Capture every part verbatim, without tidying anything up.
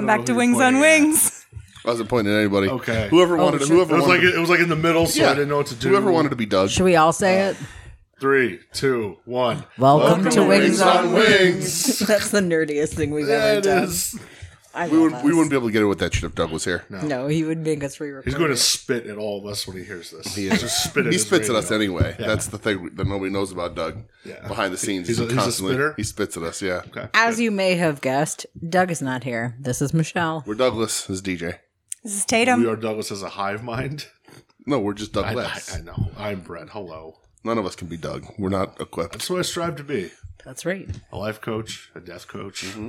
Welcome back to Wings on Wings. I wasn't pointing at anybody. Okay. Whoever wanted oh, to, whoever it was wanted like to, it was like in the middle, so yeah. I didn't know what to do. Whoever wanted to be Doug. Should we all say it? Three, two, one. Welcome, Welcome to Wings, on Wings. That's the nerdiest thing we've Yeah, ever it done. is. I We, love would, we us. wouldn't be able to get it with that shit if Doug was here. No. No, he would make us re-record. He's going to it. spit at all of us when he hears this. He is. Just spit at He his spits radio. at us anyway. Yeah. That's the thing that nobody knows about Doug. Yeah. Behind the scenes, He's a- he's a constantly- spitter? He spits at us. Yeah. Okay. As you may have guessed, Doug is not here. This is Michelle. We're Douglas. This is D J. This is Tatum. We are Douglas as a hive mind. No, we're just I, Douglas. I, I know. I'm Brett. Hello. None of us can be Doug. We're not equipped. That's what I strive to be. That's right. A life coach, a death coach, Mm-hmm.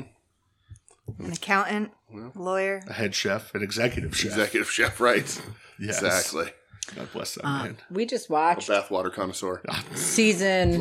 An accountant, lawyer. a head chef, an executive chef. Executive chef, right? Yes. Exactly. God bless that Uh, man. we just A watched bathwater connoisseur. season.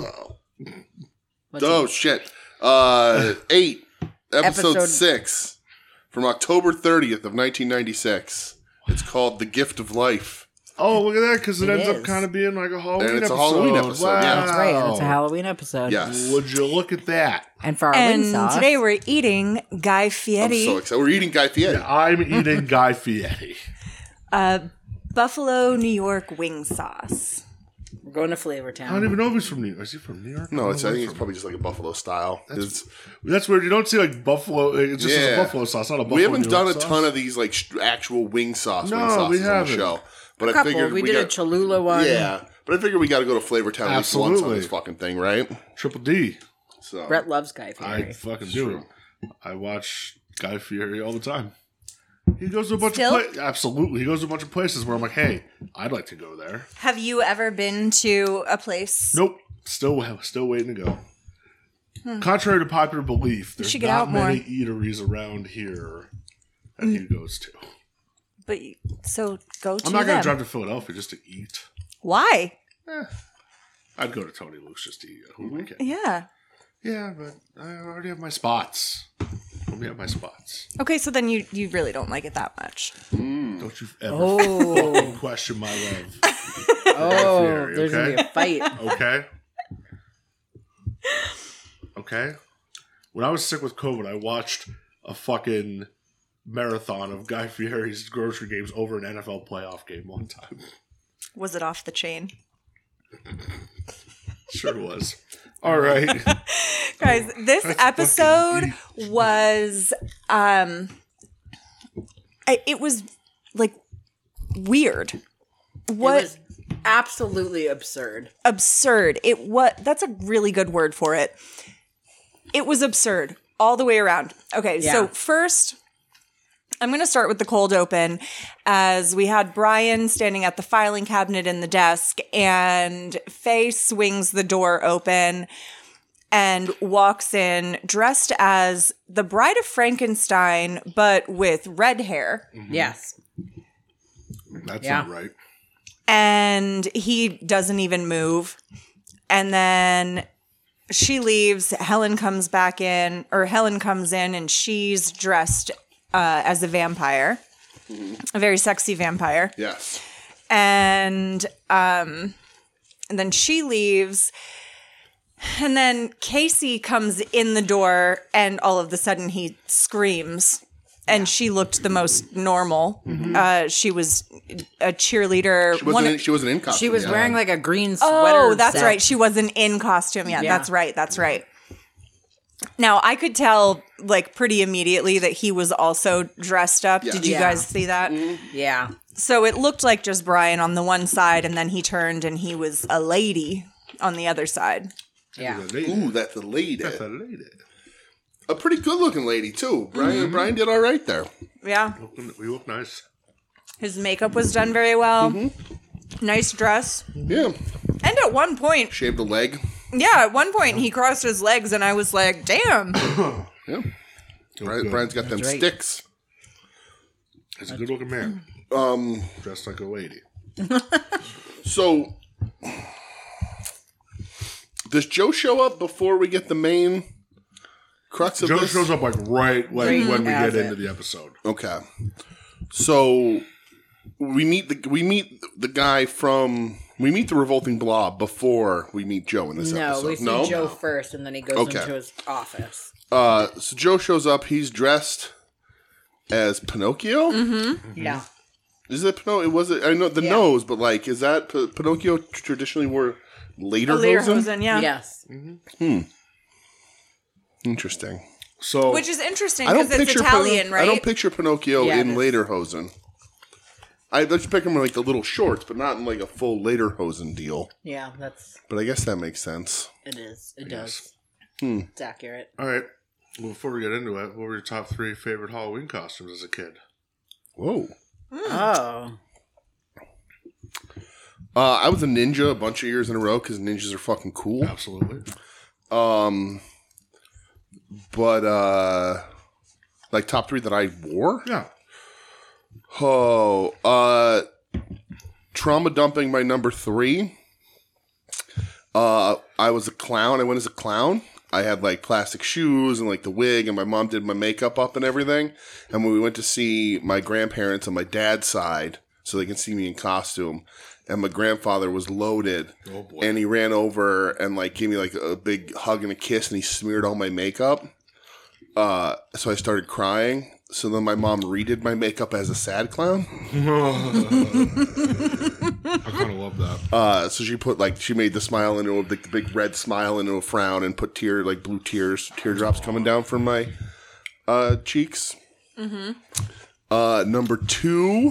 What's Oh it? shit! Uh, eight, episode, Episode- six, from October thirtieth of nineteen ninety six. It's called "The Gift of Life." Oh, look at that, because it, It ends is. up kind of being like a Halloween And it's a episode. Halloween episode, Wow. yeah. That's right. It's a Halloween episode. Yes, Would you look at that? And for our And wing sauce, today we're eating Guy I'm Fieri so excited. We're eating Guy Fieri. I'm eating Guy Fieri. uh, Buffalo, New York wing sauce. we're going to Flavor Town. I don't even know if he's from New York. Is he from New York? No, don't it's, know I where think he's it's from. probably just like a Buffalo style. It's- That's weird. You don't see like buffalo. It just Yeah. is a buffalo sauce, not a buffalo. we haven't New done a York ton sauce. of these like sh- actual wing sauce No, wing we sauces on the haven't. show. But I couple. figured we, we, did got a Cholula one. yeah. But I figured we got to go to Flavor Town at least once on Absolutely. this fucking thing, right? Triple D. So Brett loves Guy I Fieri. fucking do. I watch Guy Fieri all the time. He goes to a bunch Still? of places. Absolutely, he goes to a bunch of places where I'm like, hey, I'd like to go there. Have you ever been to a place? Nope, still still waiting to go. Contrary to popular belief, there's should get not out more. many eateries around here that he goes to. But you- so go to I'm not going them. to drive to Philadelphia just to eat. Why? I'd go to Tony Luke's just to eat at home. Okay. Yeah. Yeah, but I already have my spots. Let me have my spots. Okay, so then you you really don't like it that much. Don't you ever Oh. fucking question my love. Oh, Fieri, there's okay? going to be a fight. Okay? Okay? When I was sick with COVID, I watched a fucking marathon of Guy Fieri's grocery games over an N F L playoff game one time. Was it off the chain? Sure was. All right. Guys, this episode was um I- it was like weird. What It was absolutely absurd. absurd. It what that's a really good word for it. It was absurd all the way around. Okay, so Yeah. first I'm going to start with the cold open as we had Brian standing at the filing cabinet in the desk and Faye swings the door open and walks in dressed as the Bride of Frankenstein, but with red hair. Yes. That's Yeah. not right. And he doesn't even move. And then she leaves. Helen comes back in, or Helen comes in, and she's dressed uh, as a vampire, a very sexy vampire. yes, And um, and then she leaves. And then Casey comes in the door, and all of a sudden he screams. And she looked the most normal. Uh, she was a cheerleader. she One wasn't. of- In, she wasn't in costume. She was yet. wearing like a green sweater. Oh, that's set. right. She wasn't in costume yet. Yeah. That's right. That's right. Now, I could tell like pretty immediately that he was also dressed up. Yeah. Did you Yeah. guys see that? Yeah. So it looked like just Brian on the one side, and then he turned and he was a lady on the other side. Yeah. That's a lady. Ooh, that's a lady. That's a lady. A pretty good looking lady too. Brian. Mm-hmm. Brian did all right there. Yeah. Looking- We look nice. His makeup was done very well. Nice dress. Yeah, And at one point, shaved a leg. yeah, at one point he crossed his legs, and I was like, damn. Yeah, Brian, good. Brian's got them right. sticks. He's a good looking man. Um, Dressed like a lady. so does Joe show up before we get the main crux of Joe this? shows up like right when, Right when we as get it. into the episode. Okay, so we meet the we meet the guy from we meet the revolting blob before we meet Joe in this No, episode. we see no, Joe first, and then he goes Okay. into his office. Uh, so Joe shows up. He's dressed as Pinocchio. Mm-hmm. Yeah. Is it Pinocchio? Was it? I know the Yeah. nose, but like, is that P- Pinocchio traditionally wore later A later hosen? hosen, yeah. Yes. Interesting. So Which is interesting I don't because it's picture Italian, Pino- right? I don't picture Pinocchio Yeah, it in is. later hosen. I just pick him in like the little shorts, but not in like a full later hosen deal. Yeah, that's But I guess that makes sense. it is. It does. Hmm. It's accurate. all right. Well, before we get into it, what were your top three favorite Halloween costumes as a kid? Whoa. Oh. Uh, I was a ninja a bunch of years in a row because ninjas are fucking cool. Absolutely. Um, but uh, like top three that I wore. Yeah. Oh, uh, trauma dumping my number three. Uh, I was a clown. I went as a clown. I had like plastic shoes and like the wig, and my mom did my makeup up and everything. And when we went to see my grandparents on my dad's side, so they can see me in costume, and my grandfather was loaded, Oh boy. and he ran over and like gave me like a big hug and a kiss, and he smeared all my makeup. Uh, so I started crying. So then my mom redid my makeup as a sad clown. I kind of love that. Uh, so she put like she made the smile into a big, the big red smile into a frown, and put tear like blue tears, teardrops coming down from my uh, cheeks. Mm-hmm. Uh, number two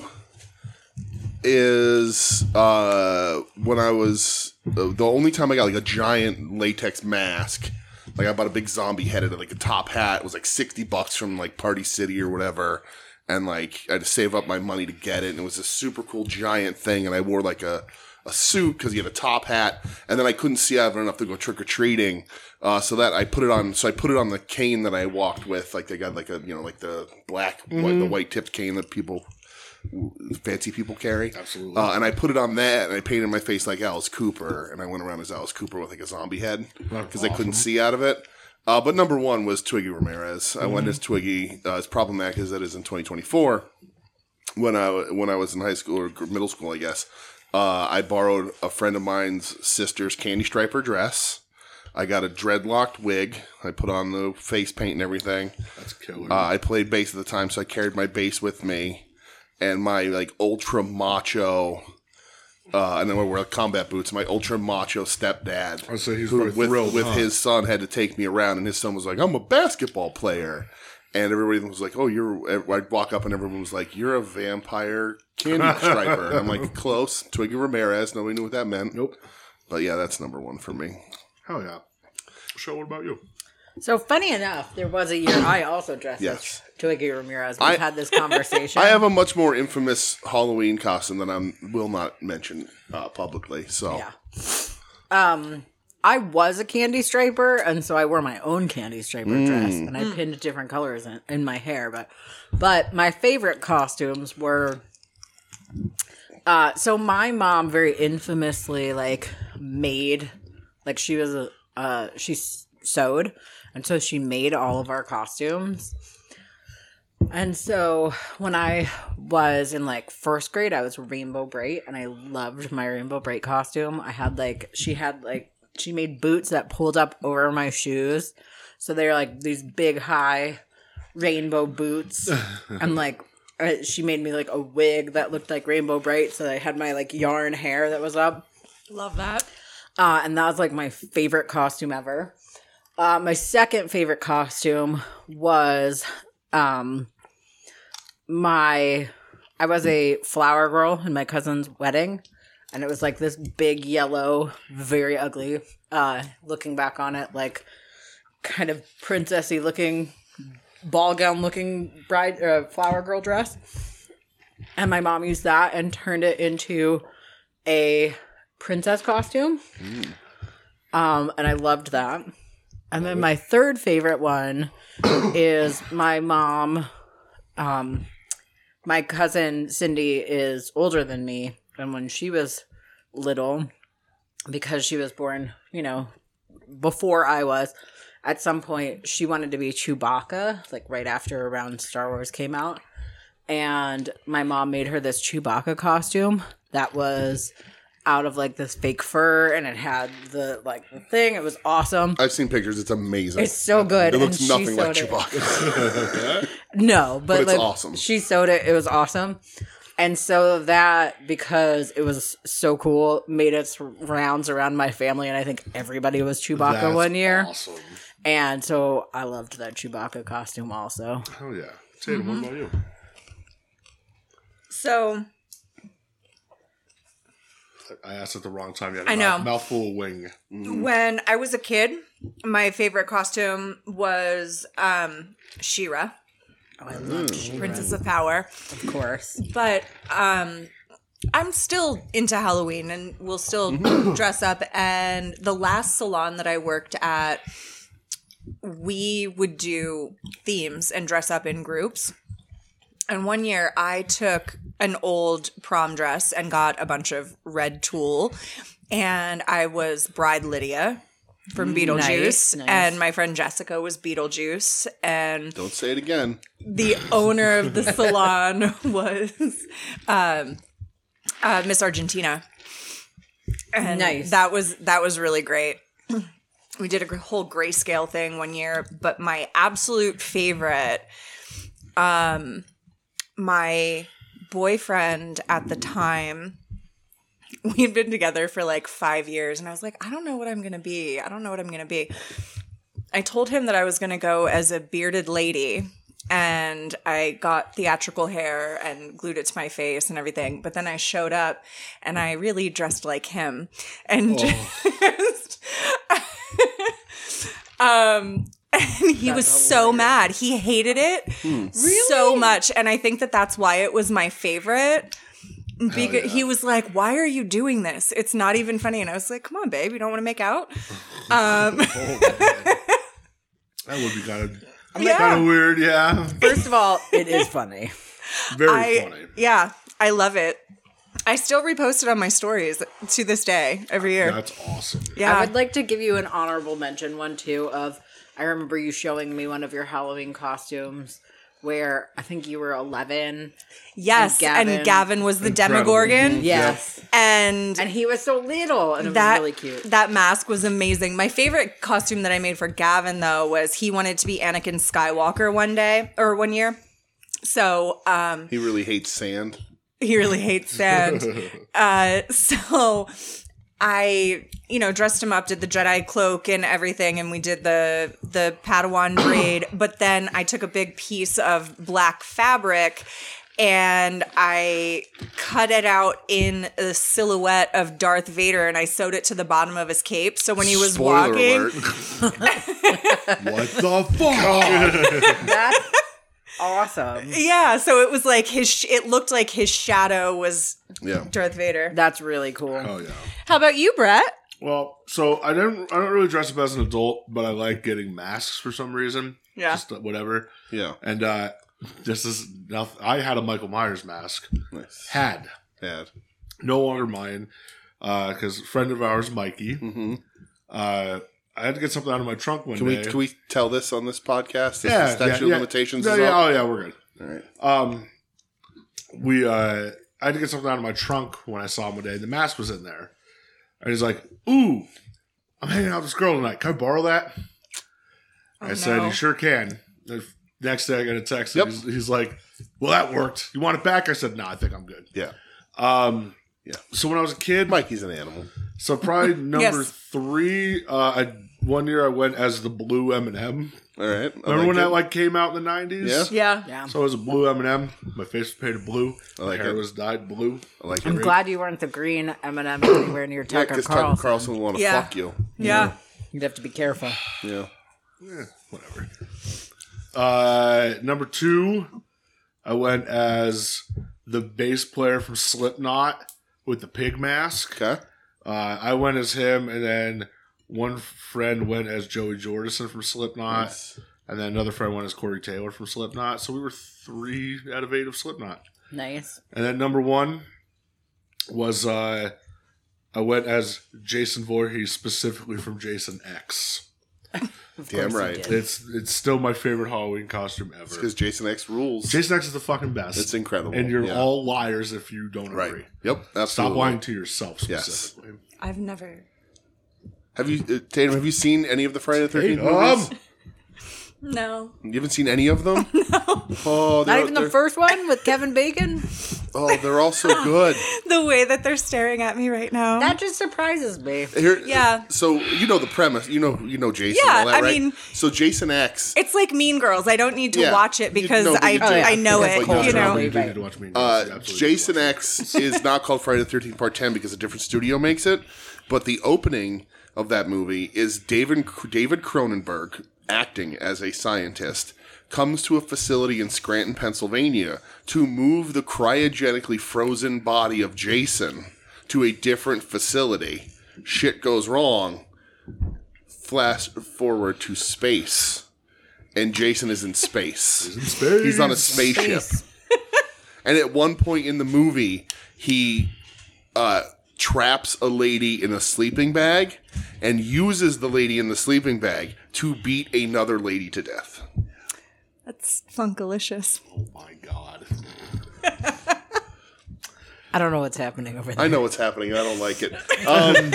is uh, when I was uh, the only time I got like a giant latex mask. Like I bought a big zombie head at like a top hat. It was like sixty bucks from like Party City or whatever. And like I had to save up my money to get it. And it was a super cool giant thing. And I wore like a, a suit because he had a top hat. And then I couldn't see out of it enough to go trick or treating. Uh, so that I put it on. So I put it on the cane that I walked with. Like they got like a, you know, like the black, white, the white tipped cane that people, fancy people carry. Absolutely. Uh, and I put it on that, and I painted my face like Alice Cooper, and I went around as Alice Cooper with like a zombie head because I couldn't see out of it. Uh, but number one was Twiggy Ramirez. I went as Twiggy. Uh, as problematic as that is in twenty twenty-four, when I when I was in high school or middle school, I guess uh, I borrowed a friend of mine's sister's candy striper dress. I got a dreadlocked wig. I put on the face paint and everything. That's killer. Uh, I played bass at the time, so I carried my bass with me. And my like ultra macho, uh, and then I wear combat boots. My ultra macho stepdad, I'd say he's who very with, thrilled, with huh? his son had to take me around, and his son was like, "I'm a basketball player," and everybody was like, "Oh, you're." I'd walk up, and everyone was like, "You're a vampire candy striper." And I'm like, "Close, Twiggy Ramirez." Nobody knew what that meant. Nope. But yeah, that's number one for me. Hell yeah. Michelle, what about you? So funny enough, there was a year I also dressed Yes. as Twiggy Ramirez. We've I- had this conversation. I have a much more infamous Halloween costume that I will not mention uh, publicly. So Yeah. Um, I was a candy striper, and so I wore my own candy striper Mm. dress, and I pinned different colors in, in my hair. But, but my favorite costumes were. Uh, so my mom very infamously like made, like she was a uh, she s- sewed, and so she made all of our costumes. And so when I was in like first grade, I was Rainbow Bright, and I loved my Rainbow Bright costume. I had like, she had like, she made boots that pulled up over my shoes. So they were like these big, high rainbow boots. And like, uh, she made me like a wig that looked like Rainbow Bright. So I had my like yarn hair that was up. Love that. Uh, and that was like my favorite costume ever. Uh, my second favorite costume was um, my. I was a flower girl in my cousin's wedding, and it was like this big yellow, very ugly. Uh, looking back on it, like kind of princessy looking, ball gown looking bride uh, flower girl dress. And my mom used that and turned it into a princess costume. Mm. Um, and I loved that. And then my third favorite one is my mom. Um, my cousin Cindy is older than me. And when she was little, because she was born, you know, before I was, at some point she wanted to be Chewbacca, like right after around Star Wars came out. And my mom made her this Chewbacca costume that was out of like this fake fur, and it had the like the thing. It was awesome. I've seen pictures. It's amazing. It's so good. It looks and nothing she like sewed it. Chewbacca. No, but, But it's like, awesome. She sewed it. It was awesome. And so that, because it was so cool, made its rounds around my family, and I think everybody was Chewbacca That's one year. Awesome. And so I loved that Chewbacca costume also. Oh yeah. Tatum, Mm-hmm. what about you? So I asked at the wrong time. You had a I mouth- know. mouthful of wing. when I was a kid, my favorite costume was um She-Ra, Oh, I love Princess of Power. Of course. But um I'm still into Halloween and will still dress up. And the last salon that I worked at, we would do themes and dress up in groups. And one year I took an old prom dress and got a bunch of red tulle. And I was Bride Lydia from Beetlejuice. Nice, nice. And my friend Jessica was Beetlejuice. And Don't say it again. the owner of the salon was um, uh, Miss Argentina. And Nice. that was that was really great. We did a gr- whole grayscale thing one year, but my absolute favorite, um, my boyfriend at the time, we had been together for like five years, and I was like, I don't know what I'm gonna be. I don't know what I'm gonna be. I told him that I was gonna go as a bearded lady, and I got theatrical hair and glued it to my face and everything. But then I showed up, and I really dressed like him, and just. Um, and he was so mad. He hated it so much. And I think that that's why it was my favorite. Because yeah. he was like, why are you doing this? It's not even funny. And I was like, come on, babe. You don't want to make out? Um, That would be kind of yeah. kind of weird. Yeah. First of all, it is funny. Very I, funny. yeah, I love it. I still repost it on my stories to this day, every year. That's awesome. Yeah. I would like to give you an honorable mention, one too, of I remember you showing me one of your Halloween costumes where I think you were eleven. yes. and Gavin- And Gavin was the Incredible. Demogorgon. Yes. And And he was so little, and it that, was really cute. that mask was amazing. My favorite costume that I made for Gavin, though, was he wanted to be Anakin Skywalker one day, or one year. So, um, He really hates sand. he really hates sand. uh, so I, you know, dressed him up, did the Jedi cloak and everything, and we did the the Padawan braid. But then I took a big piece of black fabric and I cut it out in a silhouette of Darth Vader, and I sewed it to the bottom of his cape. So when he was Spoiler walking, alert. What the fuck? That's awesome. yeah. So it was like his. Sh- it looked like his shadow was Yeah. Darth Vader. That's really cool. Oh yeah. How about you, Brett? Well, so I don't I don't really dress up as an adult, but I like getting masks for some reason. Yeah. Just uh, whatever. Yeah. And uh this is nothing. I had a Michael Myers mask. Nice. Had. Bad. No longer mine. Uh, because a friend of ours, Mikey, Mm-hmm. uh, I had to get something out of my trunk one Can day. we can we tell this on this podcast? This yeah, the statute yeah, of yeah. limitations Yeah, is yeah, up? oh yeah, we're good. All right. Um, we uh, I had to get something out of my trunk when I saw him one day. The mask was in there, and he's like, "Ooh, I'm hanging out with this girl tonight. Can I borrow that?" I said, no. "You sure can." The next day, I got a text. Yep. He's, he's like, "Well, that worked. You want it back?" I said, "No, I think I'm good." Yeah. Um, Yeah. So when I was a kid, Mikey's an animal. so probably number Yes. three. Uh, I, one year I went as the blue M and M. All right. I Remember like when it. that like came out in the nineties? Yeah. Yeah. Yeah. So I was a blue M and M. My face was painted blue. I like My hair it. was dyed blue. I like I'm it. glad you weren't the green M and M anywhere near Yeah, Tucker because Tucker Carlson. Carlson will want to Yeah. fuck you. Yeah. You'd have to be careful. Yeah. Yeah, whatever. Uh, number two, I went as the bass player from Slipknot with the pig mask. Okay. Uh, I went as him, and then one friend went as Joey Jordison from Slipknot, Nice. and then another friend went as Corey Taylor from Slipknot. So we were three out of eight of Slipknot. Nice. And then number one was uh, I went as Jason Voorhees, specifically from Jason X. Of Damn course he right. did. It's it's still my favorite Halloween costume ever. Because Jason X rules. Jason X is the fucking best. It's incredible. And you're Yeah. all liars if you don't Right. agree. Yep. Absolutely. Stop lying to yourself Yes. specifically. I've never. Have you, uh, Tatum? Have you seen any of the Friday the Thirteenth Tatum! movies? No. You haven't seen any of them? no. Oh, Not even the first one with Kevin Bacon? Oh, they're all so good. The way that they're staring at me right now. That just surprises me. Here, Yeah. So you know the premise. You know, you know Jason. Yeah, and all that, I right? mean- so Jason X. It's like Mean Girls. I don't need to Yeah. watch it You because know that I you do. I know Because it. culturally, You know. You do Right. need to watch me. Uh, Jason X is not called Friday the Thirteenth Part Ten because a different studio makes it. But the opening of that movie is David David Cronenberg acting as a scientist comes to a facility in Scranton, Pennsylvania, to move the cryogenically frozen body of Jason to a different facility. Shit goes wrong. Flash forward to space, and Jason is in space. in space. He's on a spaceship. Space. And at one point in the movie, he uh, traps a lady in a sleeping bag and uses the lady in the sleeping bag to beat another lady to death. That's funkalicious. Oh my god. I don't know what's happening over there. I know what's happening. I don't like it. Um,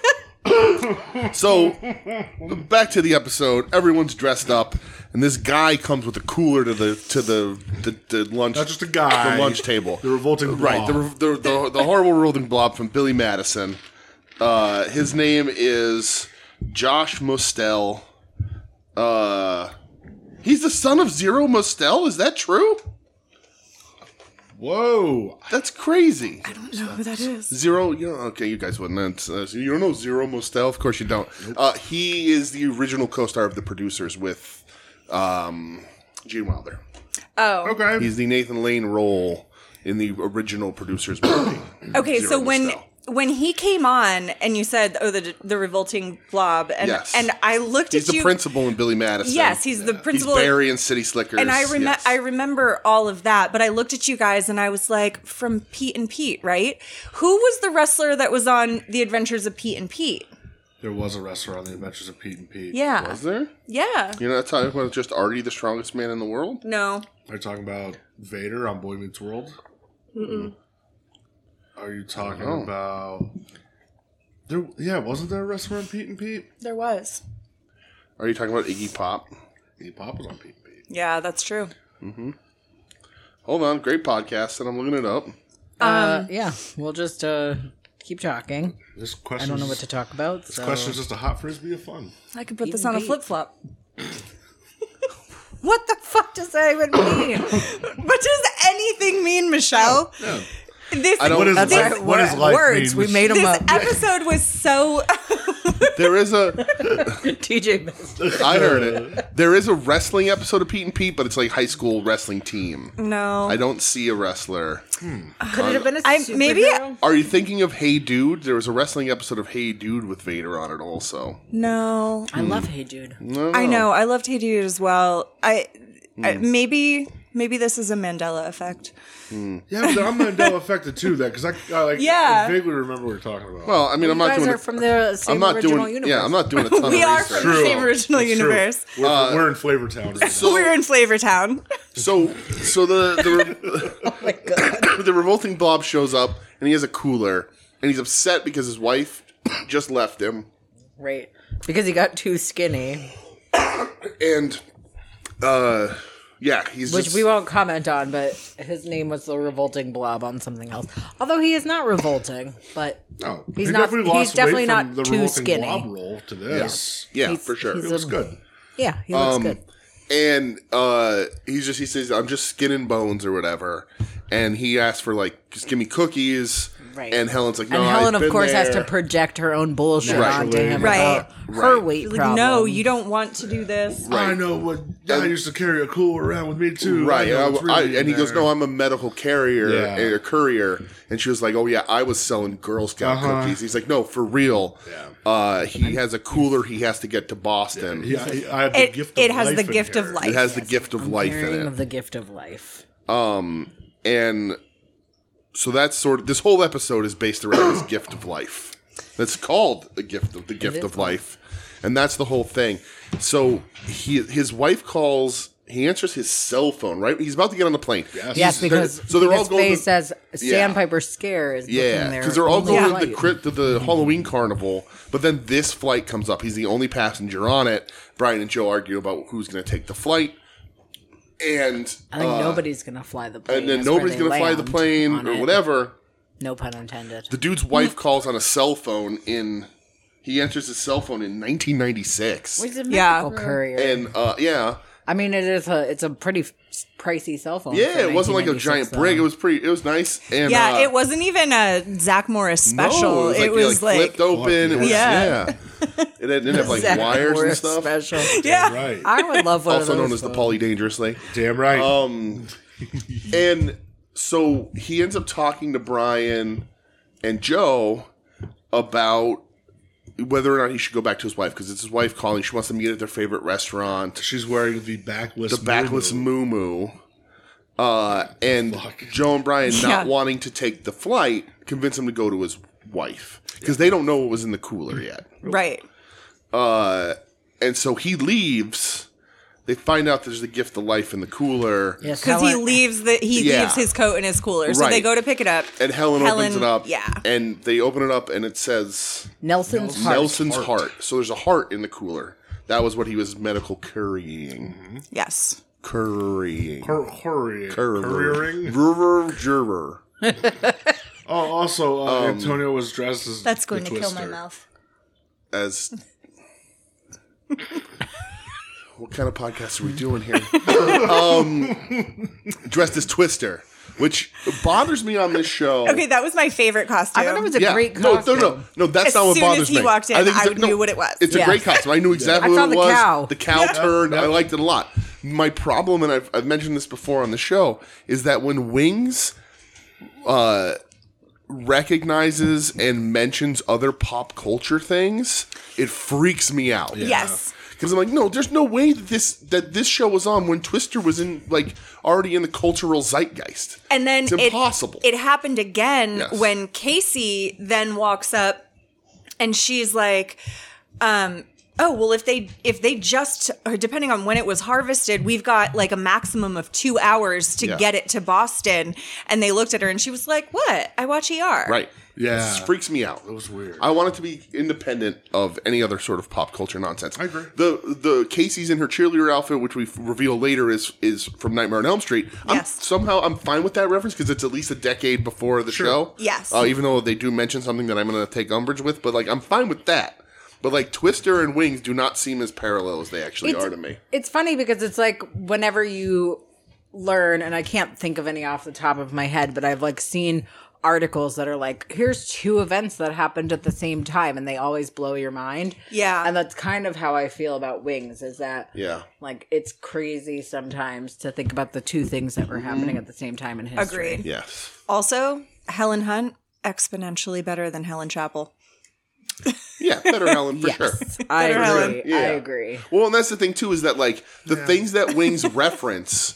so, back to the episode. Everyone's dressed up, and this guy comes with a cooler to the to the the, the lunch. Not just a guy. The lunch table. The revolting blob. Right, the, the, the, the horrible revolting blob from Billy Madison. Uh, his name is Josh Mostel. Uh, he's the son of Zero Mostel? Is that true? Whoa. That's crazy. I don't know who that is. Zero, you know, okay, you guys wouldn't. Uh, you don't know Zero Mostel? Of course you don't. Uh, he is the original co-star of The Producers with um, Gene Wilder. Oh. Okay. He's the Nathan Lane role in the original Producers movie. Okay, Zero so when Mostel. when he came on and you said, "Oh, the the revolting blob," and Yes. and I looked He's at the you. principal in Billy Madison. Yes, he's the He's principal. Barry in City Slickers. and I remember yes. I remember all of that, but I looked at you guys and I was like, from Pete and Pete, right? Who was the wrestler that was on The Adventures of Pete and Pete? There was a wrestler on The Adventures of Pete and Pete. Yeah. Was there? Yeah. You're not talking about just Artie, the strongest man in the world? No. Are you talking about Vader on Boy Meets World? Mm-mm. Are you talking Oh. about... There, yeah, wasn't there a wrestler on Pete and Pete? There was. Are you talking about Iggy Pop? Iggy Pop was on Pete and Pete. Yeah, that's true. Hold on, great podcast, and I'm looking it up. Uh, yeah, we'll just uh, keep talking. This I question don't know what to talk about. This So. question is just a hot frisbee of fun. I could put Pete this and on a Pete. flip flop. What the fuck does that even mean? What does anything mean, Michelle? Yeah. This, I don't- What is That's life, right. what is life Words. mean? We made them this up. episode was so. There is a, T J missed it. I heard it. There is a wrestling episode of Pete and Pete, but it's like high school wrestling team. No. I don't see a wrestler. Could it have been a I- superhero? maybe- Are you thinking of Hey Dude? There was a wrestling episode of Hey Dude with Vader on it also. No. I love Hey Dude. No. I know. I loved Hey Dude as well. I, I Hmm. maybe maybe this is a Mandela effect. Yeah, but I'm Mandela affected too. That because I, I like Yeah. I vaguely remember what we're talking about. Well, I mean, I'm You not guys doing. are A, from the same I'm not original doing. universe. Yeah, I'm not doing a ton We of are research. from the same original That's true. universe. We're, Uh, we're in Flavortown. Right now. We're in Flavortown. So, so the the, Oh my god. the revolting blob shows up and he has a cooler and he's upset because his wife just left him Right. Because he got too skinny, and uh yeah he's which just, we won't comment on, but his name was the revolting blob on something else. Although he is not revolting, but No, He's he not- definitely he's lost definitely weight not from the too revolting skinny. blob roll to this. yeah he's- for sure he's It looks good. yeah, he looks Um, good. and uh he's just he says I'm just skin and bones or whatever and he asks for like just give me cookies Right. and Helen's like no And Helen, I've of been course, has there. to project her own bullshit Naturally. onto him Right. about her Right. weight Like, problem. no, you don't want to do this. Right. I know what I used to carry a cooler around with me too. Right, I know and, what's I- really I- and he in goes, there. "No, I'm a medical carrier, Yeah. a courier." And she was like, "Oh yeah, I was selling Girl Scout Uh-huh. cookies." He's like, "No, for real." Yeah. Uh, he has a cooler. He has to get to Boston. Yeah, I, I have the It, gift of it has life the in gift of here. life. It has the gift of life in Hearing it. of the gift of life. And so that's sort of this whole episode is based around this gift of life. That's called the gift of the gift is of life. And that's the whole thing. So he his wife calls. He answers his cell phone, right? He's about to get on the plane. Yes. Yes, They're- because so they're all his going face to- says Yeah. Sandpiper Scare is Yeah, booking their because they're all only going to flight. the crypt to the Halloween carnival, but then this flight comes up. He's the only passenger on it. Brian and Joe argue about who's going to take the flight, and I think uh, nobody's gonna fly the plane. and then That's where nobody's they going to fly the land plane on or it. whatever. No pun intended. The dude's wife calls on a cell phone in. He answers his cell phone in nineteen ninety-six, He's a Yeah. medical courier. and uh, yeah, I mean, it is a it's a pretty f- pricey cell phone. yeah, for it wasn't like a nineteen giant ninety-six, brig. It though. was pretty. It was nice, and Yeah, uh, it wasn't even a Zach Morris special. No, it was like, flipped open. It was, Yeah. yeah. It didn't have like Zach wires and Morris stuff. Special. yeah. Right. I would love one Also of those known as the phones. Polly Dangerously. Damn right. Um, and so he ends up talking to Brian and Joe about whether or not he should go back to his wife, because it's his wife calling. She wants to meet at their favorite restaurant, She's wearing the backless. the backless moo-moo. moo Uh, and Fuck. Joe and Brian Yeah. not wanting to take the flight convince him to go to his wife because they don't know what was in the cooler yet. Right. Uh, and so he leaves. They find out there's a gift of life in the cooler. Yes, Because he Helen- leaves the he Yeah. leaves his coat in his cooler. So Right. they go to pick it up. And Helen, Helen- opens it up. yeah. And they open it up and it says Nelson's heart. Nelson's Heart. heart. So there's a heart in the cooler. That was what he was medical currying. Yes. Currying. Cur- hurry- Curver. Couriering. Verver juror. Oh, also, uh, Um, Antonio was dressed as That's the going to kill my Twister. mouth. As what kind of podcast are we doing here? um, dressed as Twister, which bothers me on this show. Okay, that was my favorite costume. I thought it was a Yeah, great no, costume. no, no, no. That's As not what soon as bothers he me. walked in, think I it's a- knew what it was. It's Yeah. a great costume. I knew exactly I what saw it the was. cow. The cow turn. I liked it a lot. My problem, and I've, I've mentioned this before on the show, is that when Wings uh, recognizes and mentions other pop culture things, it freaks me out. Yes. Because I'm like, no, there's no way that this that this show was on when Twister was in like already in the cultural zeitgeist. And then It's it- impossible. It, happened again Yes. when Casey then walks up and she's like, um, oh, well, if they if they just, or depending on when it was harvested, we've got like a maximum of two hours to Yeah. get it to Boston. And they looked at her and she was like, what? I watch E R. Right. Yeah. It freaks me out. It was weird. I want it to be independent of any other sort of pop culture nonsense. I agree. The the Casey's in her cheerleader outfit, which we reveal later is is from Nightmare on Elm Street. I'm, Yes. Somehow I'm fine with that reference because it's at least a decade before the show. Yes. Uh, even though they do mention something that I'm going to take umbrage with, but like I'm fine with that. But like Twister and Wings do not seem as parallel as they actually It's- are to me. It's funny because it's like whenever you learn, and I can't think of any off the top of my head, but I've like seen articles that are like, here's two events that happened at the same time, and they always blow your mind. Yeah. And that's kind of how I feel about Wings, is that Yeah. like it's crazy sometimes to think about the two things that were happening at the same time in history. Agreed. Yes. Also, Helen Hunt, exponentially better than Helen Chapel. Yeah, better Helen for Yes, sure. I Better agree. Helen. Yeah. I agree. Well, and that's the thing too is that like the things that Wings reference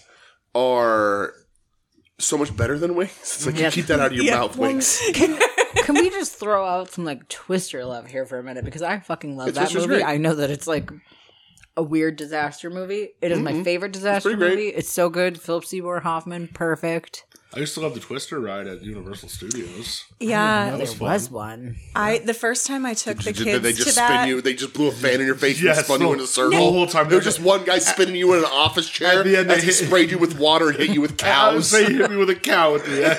are so much better than Wings. It's like Yes. you keep that out of your Yeah. mouth, Wings. Can, can we just throw out some like Twister love here for a minute? Because I fucking love Yeah, that Twister's movie. great. I know that it's like a weird disaster movie. It is my favorite disaster pretty great. movie. It's so good. Philip Seymour Hoffman, perfect. I used to love the Twister ride at Universal Studios. Yeah. there was was, fun. one. I the first time I took the Did kids they just to spin that. you? They just blew a fan in your face Yes, and spun you the- in a circle. the whole time. There was just one guy spinning you in an office chair At the end, as they he hit- sprayed you with water and hit you with I would cows. say you hit me with a cow at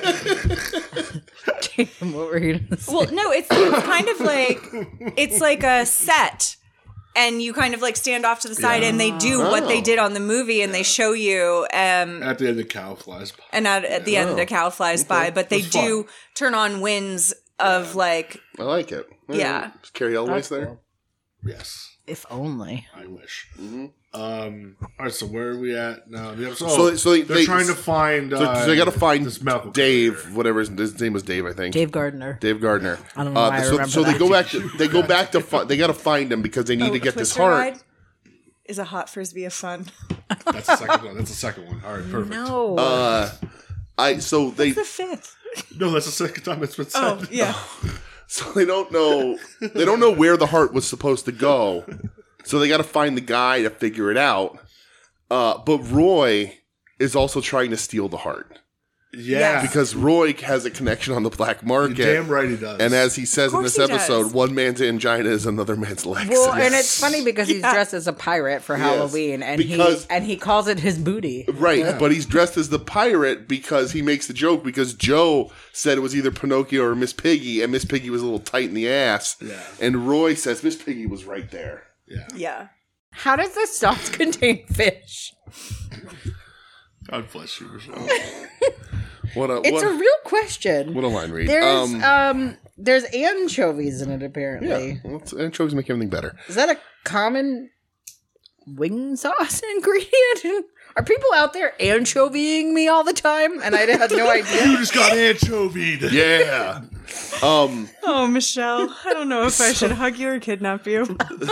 the end. Damn, what were you gonna say? Well, no, it's, it's kind of like it's like a set, and you kind of like stand off to the side, and they do what they Oh. did on the movie, and they show you. Um, At the end, the cow flies by. and at, at the end, the cow flies by, but they That's do fun. turn on winds of like I like it. Yeah. Is Carrie Elway's That's there? cool. Yes, If only. I wish. Mm-hmm. Um, all right, so where are we at now? The episode, So they- so they- they're they- trying to find. So, Uh, so they got to find this medical Dave, courier. whatever his, his name was, Dave, I think. Dave Gardner. Dave Gardner. I don't know why I so, remember so they that. go back. To, they go back to. Fi- they got to find him because they need oh, to get this Twister heart. ride is a hot frisbee of fun. That's the second one. That's the second one. All right, perfect. No, No. Uh, I so they The fifth. that's the second time it's been said. Oh yeah. so they don't know they don't know where the heart was supposed to go. So they got to find the guy to figure it out. Uh, but Roy is also trying to steal the heart. Yeah. Yes. Because Roy has a connection on the black market. You're damn right he does. And as he says in course this he episode, does. one man's angina is another man's Lexus. Well, and it's funny because he's Yeah. dressed as a pirate for Halloween, and Because- he and he calls it his booty. Right, but he's dressed as the pirate because he makes the joke because Joe said it was either Pinocchio or Miss Piggy, and Miss Piggy was a little tight in the ass. Yeah. And Roy says Miss Piggy was right there. yeah. Yeah. How does this sauce contain fish? God bless you, Michelle. What a It's what, a real question. what a line read. There's um, um, there's anchovies in it apparently. yeah, well, it's- anchovies make everything better. Is that a common wing sauce ingredient? Are people out there anchovying me all the time? And I had no idea. You just got anchovied. Yeah. um. Oh, Michelle, I don't know if I should hug you or kidnap you.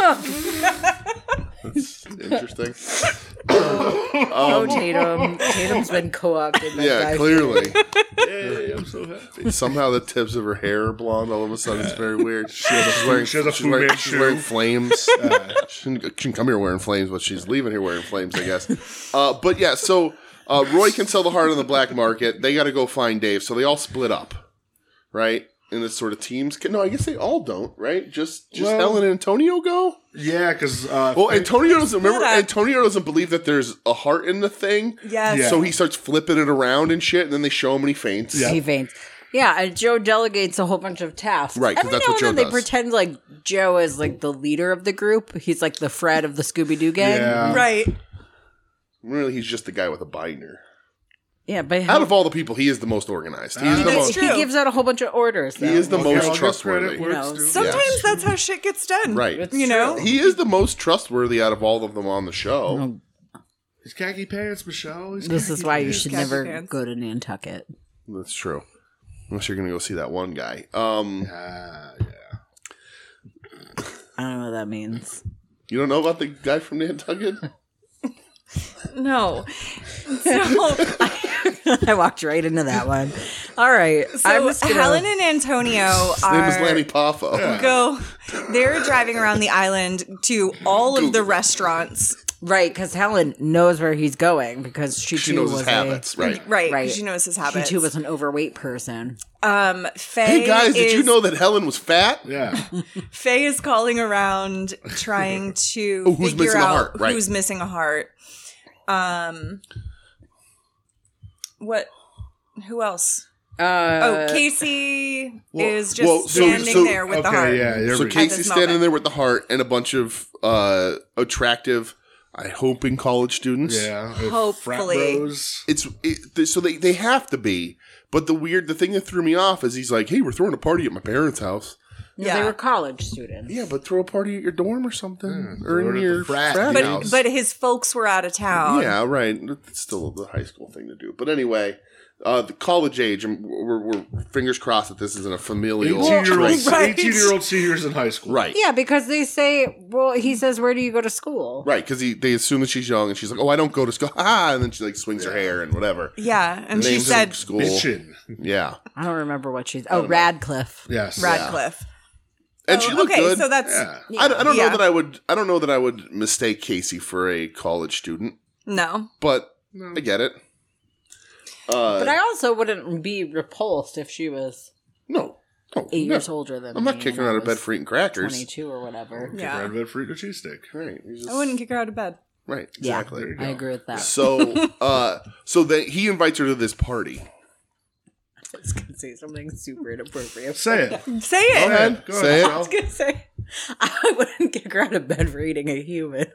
Interesting. Oh, Tatum. Tatum's been co-opted. By Yeah, guys. clearly. Yay, I'm so happy. Somehow the tips of her hair are blonde. All of a sudden, it's very weird. She's wearing, she has a she's Fu wearing, Manchu. she's wearing flames. she, didn't, she didn't come here wearing flames, but she's leaving here wearing flames, I guess. Uh, but yeah, so uh, Roy can sell the heart on the black market. They got to go find Dave, so they all split up, right? In this sort of teams. No, I guess they all don't, right? Just just Well- Helen and Antonio go. Yeah, because uh, Well, Antonio doesn't remember. Split up. Antonio doesn't believe that there's a heart in the thing. Yes. Yeah. So he starts flipping it around and shit, and then they show him and he faints. Yeah. He faints. Yeah, and Joe delegates a whole bunch of tasks. Right, 'cause Every that's now what and Joe then they does. pretend like Joe is like the leader of the group. He's like the Fred of the Scooby Doo gang. Yeah. Right. Really, he's just the guy with a binder. Yeah, but Out of all the people, he is the most organized. He is the That's most. true. he gives out a whole bunch of orders. He though. is the Okay, I'll most give trustworthy. credit where it's You know, due. Sometimes Yes. that's how shit gets done. Right. It's You know? true. He is the most trustworthy out of all of them on the show. He's khaki pants, Michelle. He's This is khaki why you pants. should Khaki never pants. go to Nantucket. That's true. Unless you're going to go see that one guy. Um, Ah, yeah. I don't know what that means. you don't know about the guy from Nantucket? No. So, I walked right into that one. All right. I'm so just gonna, Helen and Antonio His name is are Lanny Poffo. go. They're driving around the island to all of the restaurants. right, because Helen knows where he's going because she, She too knows was his habits, a, right? Right. 'cause Right. She knows his She habits. too was an overweight person. um, Faye Hey guys, did you is- know that Helen was fat? Yeah. Faye is calling around trying to Oh, who's figure missing a out heart, right. who's missing a heart. Um, what? Who else? Uh, Oh, Casey is just well, so- standing so- there with the okay, heart. yeah. There So we go. Casey's this standing moment. there with the heart and a bunch of uh, attractive, I hope, in college students. Yeah. uh, Hopefully. Frat bros. It's it, th- so they, they have to be. But the weird, the thing that threw me off is he's like, hey, we're throwing a party at my parents' house. yeah. They were college students. Yeah, but throw a party at your dorm or something. Yeah, or throw it in at your the frat frat, But house. but his folks were out of town. Yeah, right. It's still the high school thing to do. But anyway, uh, the college age, and we're, we're fingers crossed that this isn't a familial eighteen-year-old trait. Right. eighteen-year-old seniors in high school. Right. Yeah, because they say, well, he says, where do you go to school? Right, because they assume that she's young, and she's like, "Oh, I don't go to school," and then she like swings her hair and whatever. Yeah, and she Names of said school. Bitchin'. Yeah, I don't remember what she's. Oh, Radcliffe. Yes. Radcliffe. and she Oh, looked okay, good. so that's Yeah. I, don't- I don't Yeah. know that I would. I don't know that I would mistake Casey for a college student, no. but I get it. Uh, But I also wouldn't be repulsed if she was no, no, eight no. years older than I'm me. not kicking and her I out of bed was for eating crackers. twenty-two or whatever. Yeah. Red red fruit and a cheesesteak. Right, you just- I wouldn't kick her out of bed. right, Yeah, exactly. There you I go. agree with that. So, uh, so that he invites her to this party. I was going to say something super inappropriate. Say it. Say it. Go ahead, Go say ahead, it. I was going to say, I wouldn't kick her out of bed for eating a human.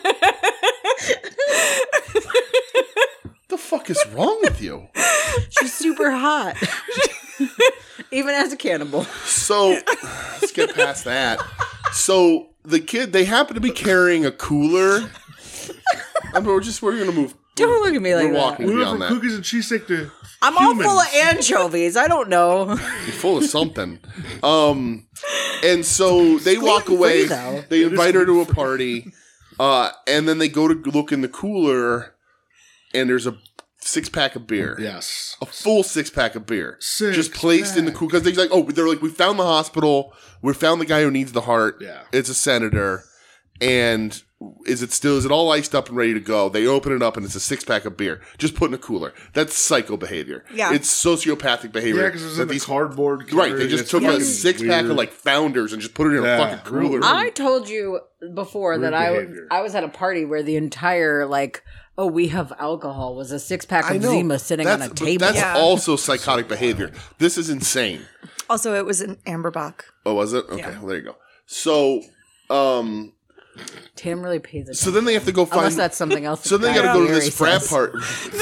The fuck is wrong with you? She's super hot. Even as a cannibal. So, let's get past that. So the kid, they happen to be carrying a cooler. I mean, we're just we're gonna move. Don't look at me like We're that. walking We went beyond from that. cookies and cheesesteak to I'm all humans. full of anchovies. I don't know. You're full of something. Um, and so they walk gluten-free, away. though. They invite her to a party, uh, and then they go to look in the cooler, and there's a six pack of beer. Yes. A full six pack of beer, Six just placed in the pack. cool because they're like, oh, they're like, we found the hospital, we found the guy who needs the heart. Yeah. it's a senator, and is it still is it all iced up and ready to go? They open it up and it's a six pack of beer, just put in a cooler. That's psycho behavior. Yeah. It's sociopathic behavior. Yeah, because it was that in the these- cardboard. Right, carrier. they just It's took a fucking six pack weird. of like Founders and just put it in a Yeah, fucking cooler. really I told you before Rude that I behavior. I was at a party where the entire like oh we have alcohol was a six pack I of know. Zima sitting That's- on a but table. That's Yeah. also psychotic behavior. This is insane. Also, it was an Amberbach. Oh, was it? Okay, Yeah. well, there you go. So, um, Tim really pays attention. so then they have to go find. Unless that's something else. so then they that got to go to Gary this frat says. party,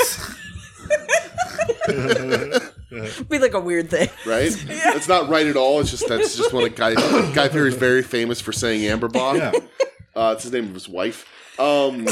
Be like a weird thing. right? It's not right at all. It's just that's just one of Guy Guy Fieri's very famous for saying Amberbach. Yeah. Uh, it's the name of his wife. Um,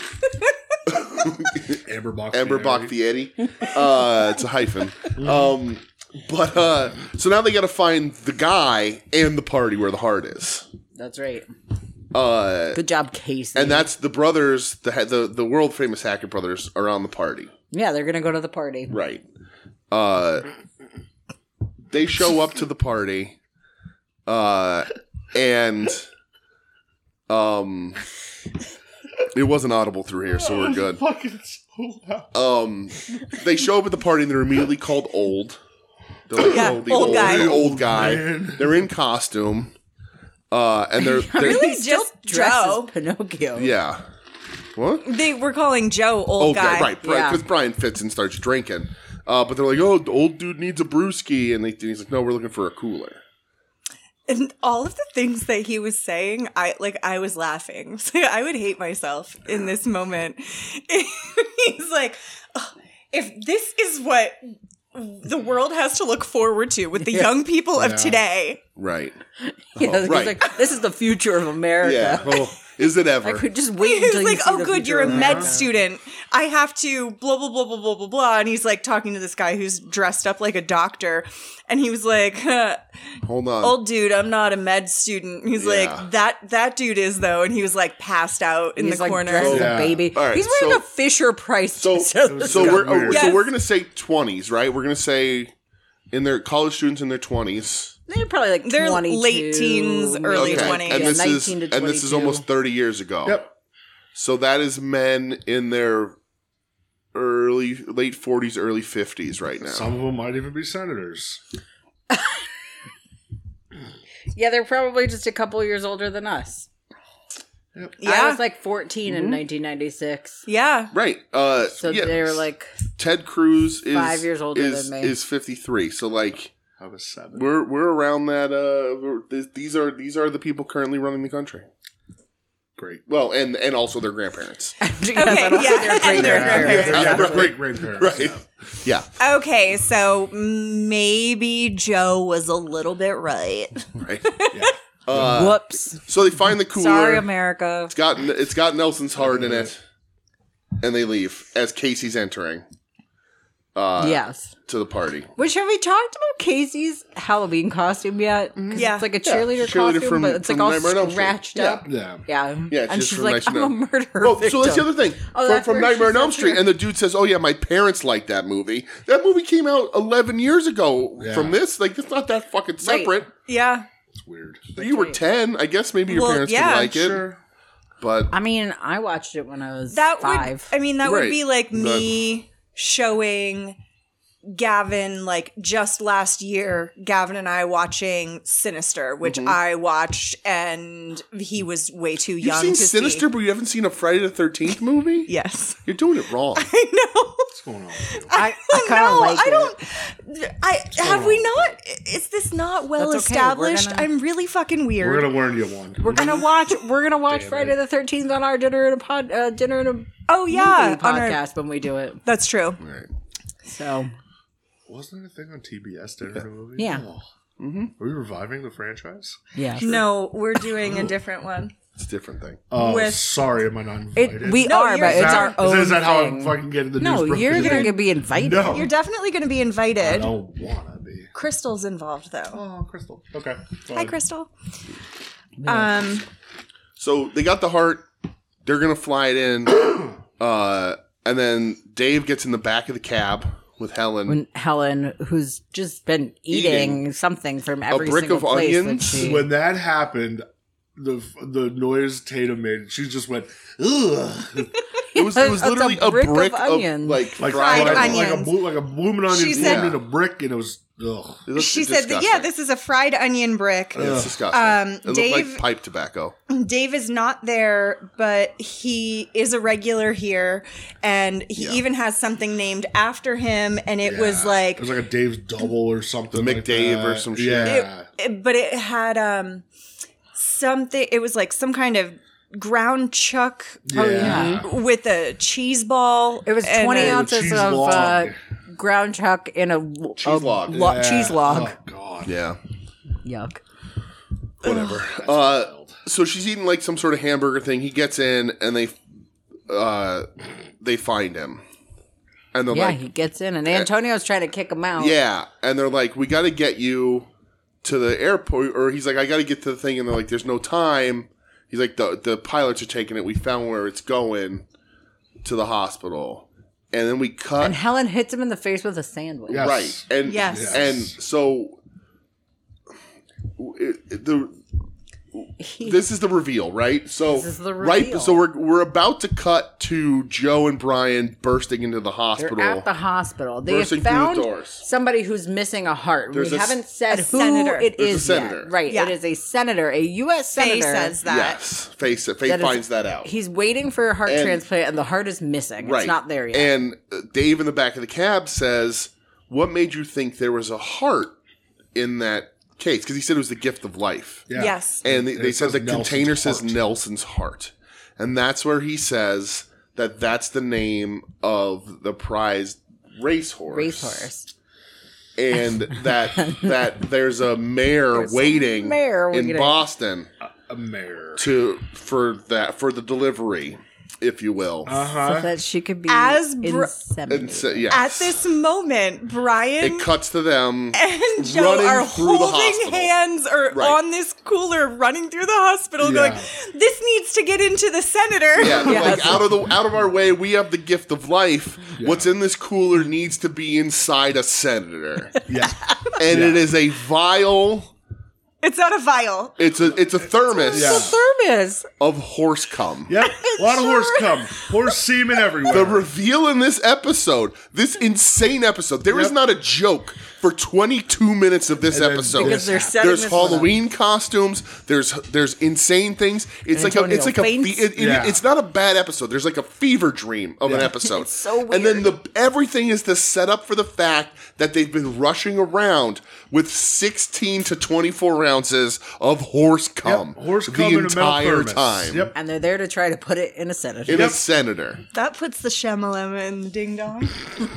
Amberbach. Amberbach Fieri. Uh, it's a hyphen. Um, but uh, so now they got to find the guy and the party where the heart is. That's right. Uh, Good job, Casey. and that's the brothers, the the the world famous Hackett brothers, are on the party. yeah, they're gonna go to the party. Right. Uh, they show up to the party, uh, and um, it wasn't audible through here, so we're good. Fucking so loud. Um, they show up at the party and they're immediately called old. They're like, Yeah, oh, the old old, guy. the old guy. Man. They're in costume, uh, and they're, they're Really? He's still Just dressed Joe. as Pinocchio. yeah. What? They were calling Joe old, Old guy. guy, right? Yeah. Because Brian fits and starts drinking. Uh, but they're like, "Oh, the old dude needs a brewski," and they, he's like, "No, we're looking for a cooler." And all of the things that he was saying, I like I was laughing. So I would hate myself in this moment. He's like, "Ugh, if this is what the world has to look forward to with the young people of Yeah. today. Right? Yeah, Oh, he's right. like, this is the future of America. Yeah. Oh, is it ever? I could just wait He's until you like, see oh, the good, future you're a of med America." student. I have to blah, blah, blah, blah, blah, blah, blah. And he's like talking to this guy who's dressed up like a doctor. And he was like, huh, Hold on. old dude, I'm not a med student. He's Yeah. like, that that dude is, though. And he was like passed out in He's the like corner. dressed as Yeah. a baby. All right, He's wearing so- a Fisher Price. so, t-shirt. so got we're weird. so Yes. we're gonna say twenties, right? We're gonna say in their college students in their twenties. They're probably like They're twenty-two, late teens, early Okay. twenties. And Yeah, this is nineteen to and this is twenty-two. almost thirty years ago. Yep. So that is men in their early late forties, early fifties right now. Some of them might even be senators. Yeah, they're probably just a couple years older than us. I Yeah. was like fourteen Mm-hmm. in nineteen ninety-six. yeah. Right. Uh So yeah. they were like, Ted Cruz is five years older is, than me. is fifty-three. So like I was seven. we're we're around that uh we're, th- these are these are the people currently running the country. Great. Well, and and also their grandparents. because Okay, I don't yeah, think they're and great their grandparents. Yeah, Yeah, they're right. great grandparents. Right. Yeah. Okay, so maybe Joe was a little bit right. Right. Uh, Whoops. so they find the cooler. Sorry, America. It's got it's got Nelson's heart in it, and they leave as Casey's entering uh, Yes. to the party. Which, have we talked about Casey's Halloween costume yet? 'Cause Yeah. It's like a Yeah, cheerleader, cheerleader costume, from- but it's like from all Nightmare on Elm Street. scratched Yeah. up. Yeah. Yeah. Yeah, it's and just she's from like, Nice to I'm Know. a murderer Well, victim. so that's the other thing. Oh, from that's from where Nightmare on she's Elm up Street, here. and the dude says, "Oh yeah, my parents liked that movie. That movie came out eleven years ago Yeah. from this. Like, it's not that fucking separate. Yeah. It's weird. You were right. ten. I guess maybe your Well, parents yeah, didn't like it, Sure. but I mean, I watched it when I was That five. would I mean that Right. would be like me showing Gavin like just last year Gavin and I watching Sinister, which Mm-hmm. I watched and he was way too you've young seen to Sinister, see. but you haven't seen a Friday the thirteenth movie. Yes. You're doing it wrong. I know. What's going on? with you? I, I kind of no, like I it. don't I have we not is this not well That's okay, we're established? gonna- I'm really fucking weird. We're gonna learn you one. We're gonna watch. We're gonna watch Damn Friday it. the Thirteenth on our dinner and a pod, uh, dinner and a oh yeah, movie on our- podcast when we do it. that's true. Right. So Wasn't there a thing on T B S dinner and a movie? Yeah. Oh. Mm-hmm. Are we reviving the franchise? yeah, No, we're doing a different one. It's a different thing. Oh, With- sorry, am I not invited? it, we No, are, you're- but Is it's that- our is own. that- Is that how thing. I'm fucking getting the No, news? you're broken? gonna be invited. No. You're definitely going to be I invited. don't wanna be. Crystal's involved though. Oh, Crystal. Okay. Hi, fine. Crystal. Um, So they got the heart. They're gonna fly it in, uh, and then Dave gets in the back of the cab with Helen. When Helen, who's just been eating, something from every brick single of place onions? that she. When that happened, the the noise Tatum made. She just went, ugh. It was it was It's a literally a brick brick, of of, onions. like, Like, fried like, onions. like a onions. blue, like a blooming onion She formed said- in a brick, and it was ugh. It looked She said that, disgusting. yeah, this is a fried onion brick. It's disgusting. Um, it looked Dave- like pipe tobacco. Dave is not there, but he is a regular here, and he Yeah. even has something named after him, and it was Yeah. like, it was like a Dave's double or something, like McDave that. or some shit. Yeah, it- but it had um something. It was like some kind of ground chuck Oh, yeah. with a cheese ball. It was and twenty a- ounces cheese of log. uh, ground chuck in a, Cheese a log. lo- Yeah. cheese log. Oh god, Yeah. Yuck. Whatever. Uh, so she's eating like some sort of hamburger thing. He gets in and they uh, they find him. And they're Yeah, like, he gets in, and Antonio's trying to kick him out. yeah. And they're like, we got to get you to the airport. Or he's like, I got to get to the thing. And they're like, there's no time. He's like, the, the pilots are taking it. We found where it's going to the hospital. And then we cut. And Helen hits him in the face with a sandwich. Yes. Right. And Yes. and so it, it- the He- this is the reveal, right? So This is the right reveal. so we're we're about to cut to Joe and Brian bursting into the They're hospital. at the hospital. They Bursting have through the found doors. somebody who's missing a heart. There's we a s- haven't said a who senator. it There's a is senator. yet. Right. Yeah. It is a senator, a U S Faye senator. says that. Yes. Face it. Faye that is- finds that out. He's waiting for a heart And- transplant, and the heart is missing. Right. It's not there yet. And uh, Dave in the back of the cab says, "What made you think there was a heart in that case?" Because he said it was the gift of life. Yeah. Yes. And they, And they it said says the Nelson's container says heart. Nelson's heart. And that's where he says that that's the name of the prized racehorse. Racehorse. And that that there's a mare There's a waiting mare in waiting. Boston A mare. to for that for the delivery, if you will. Uh So huh. that she could be As Br- inseminated. And so, yes. At this moment, Brian it cuts to them and Joe running are through the holding hospital. hands or Right. on this cooler running through the hospital Yeah. going, this needs to get into the senator. Yeah, they're Yeah, like that's- out of the out of our way. We have the gift of life. What's in this cooler needs to be inside a senator, Yeah. and Yeah. it is a vial. It's not a vial. It's a it's a thermos Yeah. Thermos. of horse cum. Yep. A lot of horse cum. Horse semen everywhere. The reveal in this episode, this insane episode, there is Yep. not a joke for twenty-two minutes of this And then episode. Because they're setting There's this one up. Halloween costumes. There's there's insane things. It's like a Antonio it's like a faints. fe- it, it- Yeah. it's not a bad episode. There's like a fever dream of an Yeah. episode. It's so And then weird. the everything is to set up for the fact that they've been rushing around with sixteen to twenty-four ounces of horse cum Yep. Horse the cum in a metal entire thermos. time. Yep. And they're there to try to put it in a senator. In a senator. That puts the shamalama in the ding dong.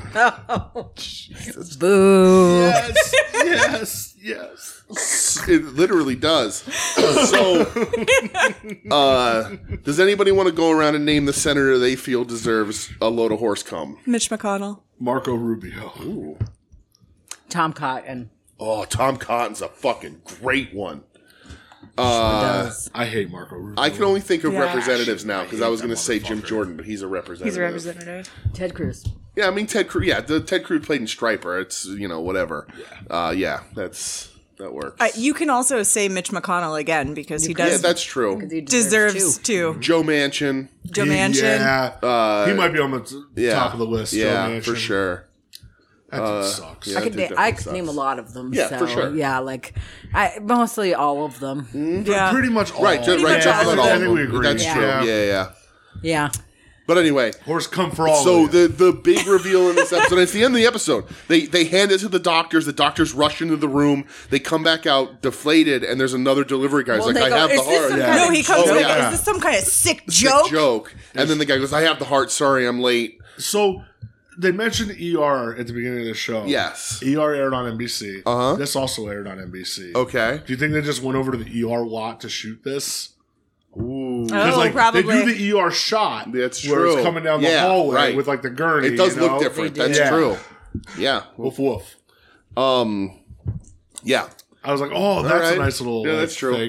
Boo. Yes. Yes. Yes. It literally does. So, uh, does anybody want to go around and name the senator they feel deserves a load of horse cum? Mitch McConnell. Marco Rubio. Tom Cotton. Oh, Tom Cotton's a fucking great one. does. I hate Marco Rubio. I can only think of Yeah. representatives now because I was going to say Jim motherfucker. Jordan, but he's a representative. He's a representative. Ted Cruz. Yeah, I mean Ted Cruz. Yeah, the Ted Cruz played in Striper. It's you know whatever. Yeah, uh, yeah, that's that works. Uh, you can also say Mitch McConnell again because he yeah, does that's true. He deserves two. to. Joe Manchin. Joe Manchin. Yeah. he might be on the t- Yeah, top of the list. Joe Yeah, Manchin. for sure. That dude sucks. yeah. I could, dude na- definitely I could sucks. name a lot of them. Yeah, so, for sure. Yeah, like I mostly all of them. Yeah. Pretty much all. Right, ju- right, much just all about of all I of think we them. agree. That's Yeah. true. Yeah, yeah. yeah. Yeah. But anyway, Horse come for all. so of you. the the big reveal in this episode, it's the end of the episode. They they hand it to the doctors. The doctors rush into the room. They come back out deflated, and there's another delivery guy. He's Well, like, they I go, have the "Is this heart. some Yeah. kind No, of he comes Oh, like, yeah. is this some kind of sick Sick joke? joke. And then the guy goes, I have the heart. Sorry, I'm late. So they mentioned E R at the beginning of the show. Yes. E R aired on N B C. Uh-huh. This also aired on N B C. Okay. Do you think they just went over to the E R lot to shoot this? Ooh. Because Oh, like probably. they do the E R shot. That's where true. it's coming down the Yeah, hallway right. with like the gurney. It does you look know? different. They That's did. true. Yeah. Woof woof. Um. Yeah. I was like, oh, that's right. a nice little Yeah, like, that's true. thing.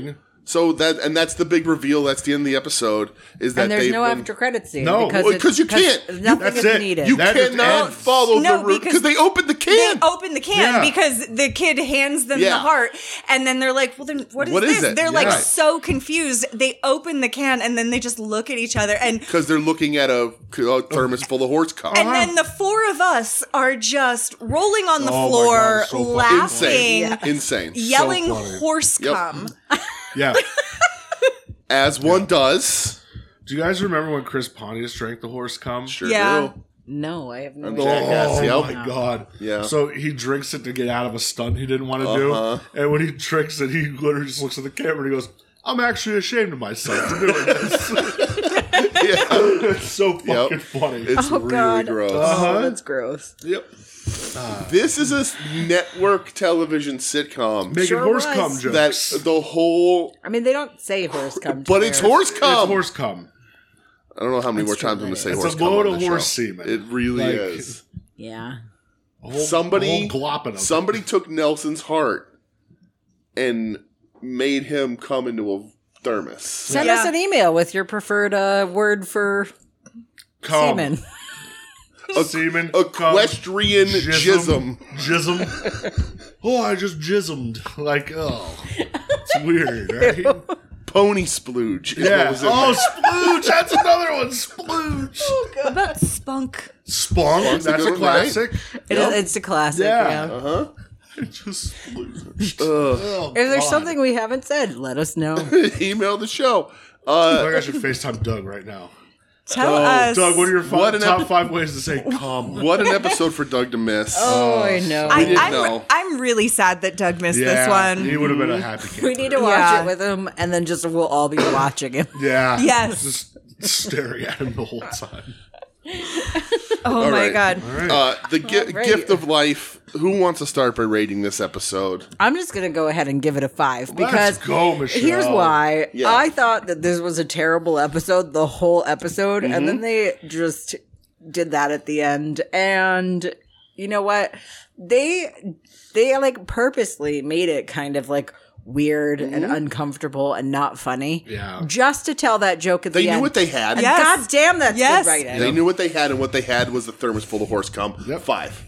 So that and that's the big reveal. That's the end of the episode. Is that And there's they've no been, after credits scene. No, because well, it- 'cause you can't. Nothing That's is it. needed. You That just cannot ends. follow No, the route because because they opened the They can. open the can Yeah. because the kid hands them Yeah. the heart, and then they're like, "Well, then what is What is this?" it? They're like Yeah. so confused. They open the can and then they just look at each other, and Because they're looking at a, a thermos full of horse cum. and then the four of us are just rolling on the Oh my floor, God, it's so fucking laughing, Insane. Insane. yelling funny. horse Yep. cum. Yeah. As one does. Do you guys remember when Chris Pontius drank the horse cum? Sure Yeah. do. No, I have no I'm idea. Jackass, Oh yep. my god! Yeah. So he drinks it to get out of a stunt he didn't want to Uh-huh. do, and when he drinks it, he literally just looks at the camera and he goes, "I'm actually ashamed of myself for doing this." Yeah. It's so fucking funny. It's Oh, really God. gross. Uh-huh. Oh, that's gross. Yep. This is a network television sitcom Making Sure horse was. cum that jokes. the whole, I mean, they don't say horse cum. to but be it's fair. horse It's cum. horse cum. I don't know how many more times I'm going to say It's horse a cum load on of the horse show. semen. It really Like, is. Yeah. A whole, Somebody, a whole glopping of it. somebody took Nelson's heart and made him come into a thermos. Send Yeah. us an email with your preferred uh, word for cum. semen. A semen. cum, Equestrian jism. Jism. Oh, I just jismed. Like, oh. It's weird, right? Pony splooge. Is what Yeah. was in Oh, there. splooge. That's another one. Splooge. What about spunk? Spunk. Spunk's a That's good a one, right? classic. It Yep. is, it's a classic. Yeah. Yeah. Uh-huh. It just splooged. Ugh. Oh, If there's God. something we haven't said, let us know. Email the show. I Uh, feel like I should FaceTime Doug right now. Tell Oh, us. Doug, what are your five, What an top epi- five ways to say cum? what an episode for Doug to miss. Oh, I know. I, didn't I'm, know. I'm really sad that Doug missed Yeah, this one. he would have been a happy camper. we need to watch Yeah. it with him, and then just we'll all be watching him. Yeah. Yes. Just staring at him the whole time. Oh All my right. god. All right. Uh, the gi- right. gift of life. Who wants to start by rating this episode? I'm just gonna go ahead and give it a five because Let's go, Michelle. here's why. Yeah. I thought that this was a terrible episode, the whole episode, and Mm-hmm. then they just did that at the end. And you know what? They they like purposely made it kind of like weird and Mm-hmm. uncomfortable and not funny. Yeah. Just to tell that joke at They the end. knew what they had. And Yes. God damn, that's Yes. good writing. They knew what they had, and what they had was the thermos full of horse cum. Yep. Five.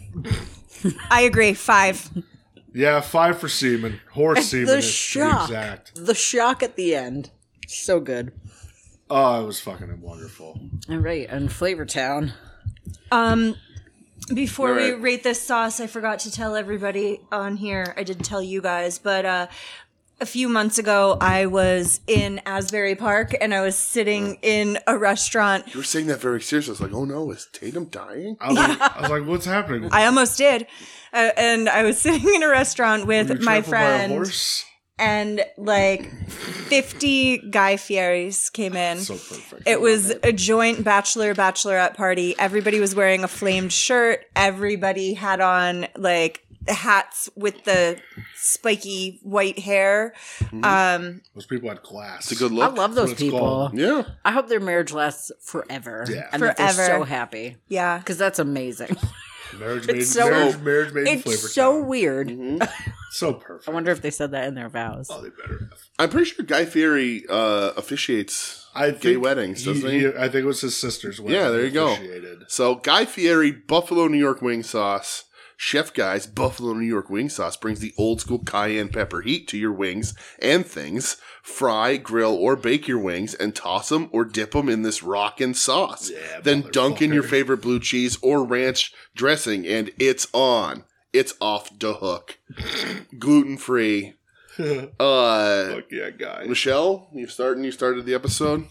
I agree. Five. Yeah, five for semen. Horse semen The is to be shock. exact. The shock at the end. So good. Oh, it was fucking wonderful. All right, and Flavortown. Um, before we Alright. rate this sauce, I forgot to tell everybody on here. I did tell you guys, but uh, a few months ago, I was in Asbury Park and I was sitting in a restaurant. You were saying that very seriously. I was like, oh no, is Tatum dying? I was like, I was like what's happening? I almost did. Uh, and I was sitting in a restaurant Were you with my trampled by a friend, horse? and like fifty Guy Fieri's came in. So perfect. I It love was a joint bachelor bachelorette party. Everybody was wearing a flamed shirt. Everybody had on like hats with the spiky white hair. Um, Those people had class. It's a good I look. love those That's what it's people. called. Yeah. I hope their marriage lasts forever. Yeah. And that they're Forever. so happy. yeah. Because that's amazing. Marriage made, It's so- marriage, marriage made in It's Flavor so Town. weird. So I perfect. wonder if they said that in their vows. Oh, they better have. I'm pretty sure Guy Fieri uh, officiates I gay think weddings, doesn't he? I think it was his sister's wedding. Yeah, there he you go. officiated. So Guy Fieri, Buffalo New York wing sauce. Chef Guy's Buffalo New York wing sauce brings the old school cayenne pepper heat to your wings and things. Fry, grill, or bake your wings and toss them or dip them in this rockin' sauce. Yeah, then dunk in your motherfucker. favorite blue cheese or ranch dressing, and it's on. It's off the hook. Gluten free. Uh, Fuck yeah, guy. Michelle, you starting? You started the episode.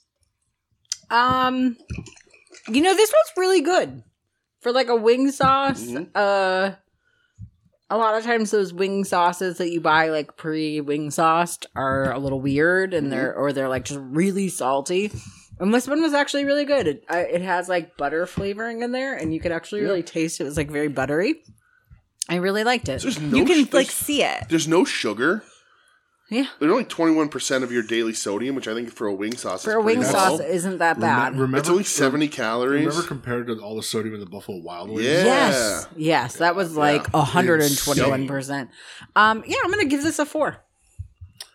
Um, you know, this was really good for like a wing sauce. Mhm. Uh, a lot of times those wing sauces that you buy like pre-wing sauced are a little weird, and they're or they're like just really salty. And this one was actually really good. It, I, it has like butter flavoring in there, and you could actually really taste it. It was like very buttery. I really liked it. There's no You can sh- like there's- see it. There's no sugar. Yeah, There's only twenty-one percent of your daily sodium, which I think for a wing sauce for is a wing pretty sauce, low. isn't that bad? Remember, remember, It's only seventy calories. Remember compared to all the sodium in the Buffalo Wild Wings? Yeah. Yes, yes, that was like Yeah. a hundred and twenty-one percent. Um, yeah, I'm gonna give this a four.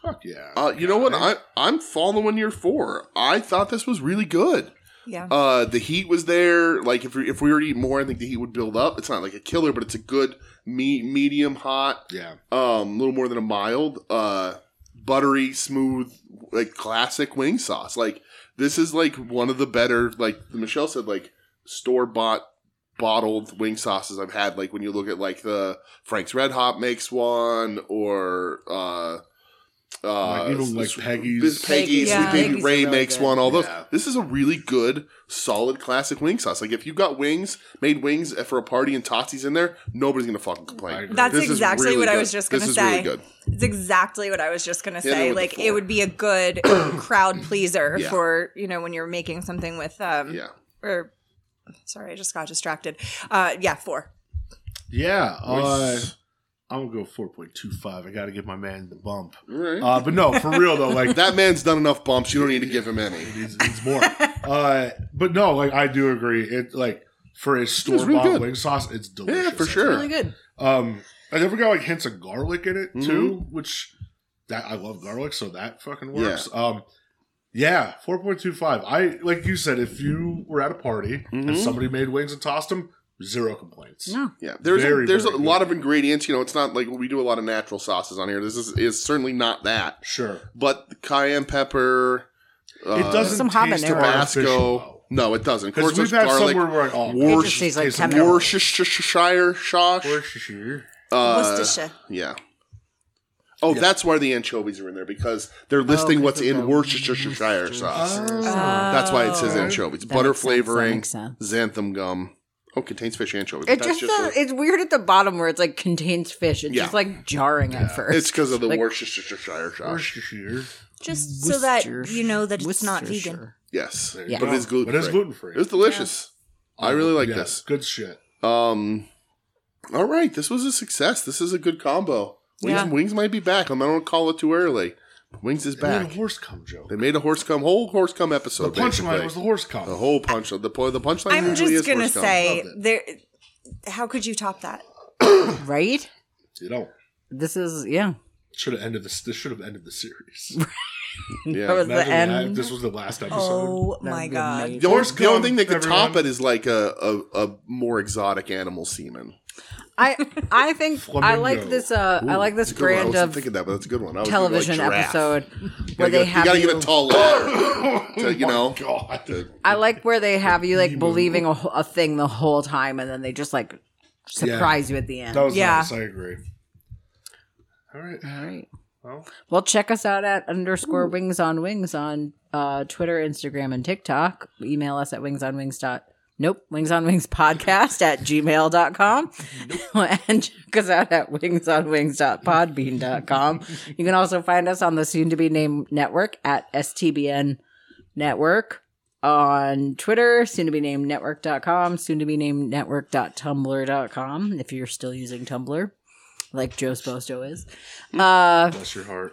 Fuck yeah. Uh, you know what? I, I'm following your four. I thought this was really good. Yeah. Uh, the heat was there. Like, if we, if we were to eat more, I think the heat would build up. It's not like a killer, but it's a good me- medium hot. Yeah. Um, a little more than a mild. Uh, buttery, smooth, like classic wing sauce. Like, this is like one of the better, like Michelle said, like store bought bottled wing sauces I've had. Like when you look at like the Frank's Red Hot makes one, or uh, uh, Like, even, like, s- Peggy's. Peggy's, Yeah. Sleeping Peggy's Ray are really makes good. one. All those. Yeah. This is a really good, solid, classic wing sauce. Like if you got wings, made wings for a party and Totsi's in there, nobody's gonna fucking I complain. agree. That's This is exactly really what I good. was just This gonna is say. really good. It's exactly what I was just gonna Hit it say. with the Like four. it would be a good crowd pleaser Yeah. for, you know, when you're making something with um Yeah. or sorry, I just got distracted. Uh yeah, four. Yeah. Uh, Nice. I'm going to go four point two five. I got to give my man the bump. All right. Uh, but no, for real though, like That man's done enough bumps. You don't need to give him any. It needs, needs more. uh, but no, like I do agree. It like for a store really bought good. wing sauce, it's delicious. Yeah, for It's sure. Really good. Um, I never got like hints of garlic in it too, Mm-hmm. which that I love garlic, so that fucking works. Um, yeah, four point two five. I like you said, if you were at a party and Mhm. somebody made wings and tossed them, zero complaints. No. Yeah, there's Very, a, there's very a good. lot of ingredients. You know, it's not like we do a lot of natural sauces on here. This is, is certainly not that. Sure, But the cayenne pepper, uh, it doesn't Some taste habanero. artificial, Tabasco. though. No, it doesn't. Of course, Because we've there's had garlic. somewhere where like, oh, War- It just tastes like tastes like chemical. Worcestershire sauce. Worcestershire. Uh, Worcestershire. yeah. Oh, Yeah. that's why the anchovies are in there, because they're listing 'cause what's of in the Worcestershire sauce. Oh. That's why it says Okay. anchovies. That Butter makes sense, that flavoring, makes sense. xanthan gum. Oh, contains fish anchovies. It That's just, just uh, a- it's weird at the bottom where it's like contains fish. It's Yeah. just like jarring at first. it's because of the Like- Worcestershire sauce. Worcestershire. Just so that Worcestershire. you know that it's not vegan. Worcestershire. Yes, There you Yeah. but go. it is gluten. But it's gluten free. It was delicious. I really like Yeah, this. Good shit. Um, all right, this was a success. This is a good combo. Wings, Yeah. Wings might be back. I don't call it too early. But Wings is They made back. a horse cum joke. They made a horse cum whole horse cum The episode. punchline basically. was the horse cum. the whole punch. The po- the punchline. I'm usually just is gonna horse cum. say Loved it. there how could you top that? Right? You know, This is, yeah. should have ended this. This should have ended the series. Yeah. That was the Imagine that if end. this was the last episode. Oh my That'd be god. amazing. The only, Horse the only cum, thing that could top everyone. it is like a, a, a more exotic animal semen. I I think I like Flamingo. this uh I like this That's a good one. I brand wasn't of thinking that, but that's a good one. I was thinking, like, television giraffe. episode You where gotta they get- have you gotta you, get a tall ladder to, you know. Oh, God. to- I like where they have you like Emo. believing a, wh- a thing the whole time and then they just like surprise you at the end. That was Yeah. nice. I agree. All right. All right. Well, Well, check us out at underscore wings on wings on uh, Twitter, Instagram, and TikTok. Email us at wings on wings dot nope wings on wings podcast at gmail dot com and check us out at wings on wings dot podbean dot com. You can also find us on the soon to be named network at S T B N Network on Twitter, soon to be named network dot com, soon to be named network dot tumblr dot com if you're still using Tumblr, like Joe Sposto is. Uh, bless your heart.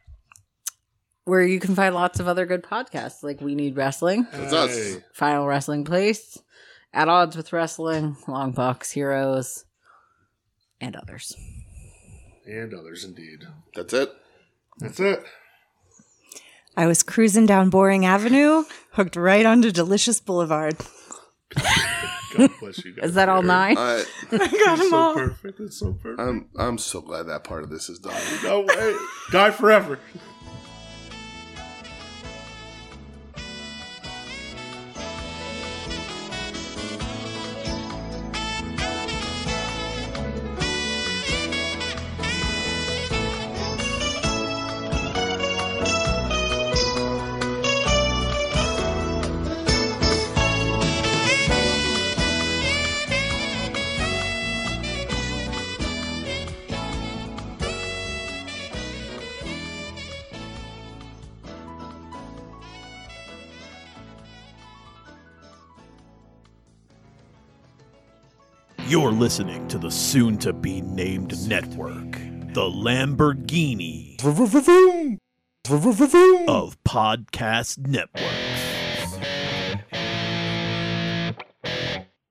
where you can find lots of other good podcasts like We Need Wrestling, That's us. Final Wrestling Place, At Odds with Wrestling, Long Box Heroes, and others. And others, indeed. That's it. That's it. I was cruising down Boring Avenue, hooked right onto Delicious Boulevard. God bless you guys. Is that all nine? I, I got them So all. perfect. It's so perfect. I'm I'm so glad that part of this is done. No way. Die forever. You're listening to the soon-to-be-named network, the Lamborghini of podcast networks.